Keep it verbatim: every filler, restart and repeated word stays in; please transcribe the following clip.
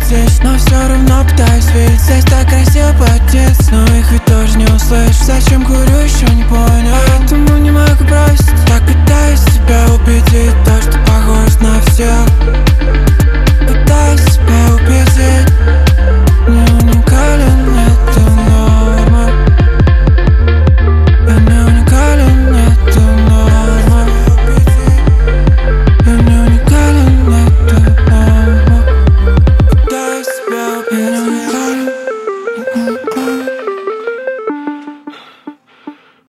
здесь, но все равно пытаюсь видеть. Здесь так красиво платить, но их ведь тоже не услышишь. Зачем курю, еще не понял, поэтому не могу бросить. Так пытаюсь себя убедить, то, что похож на всех.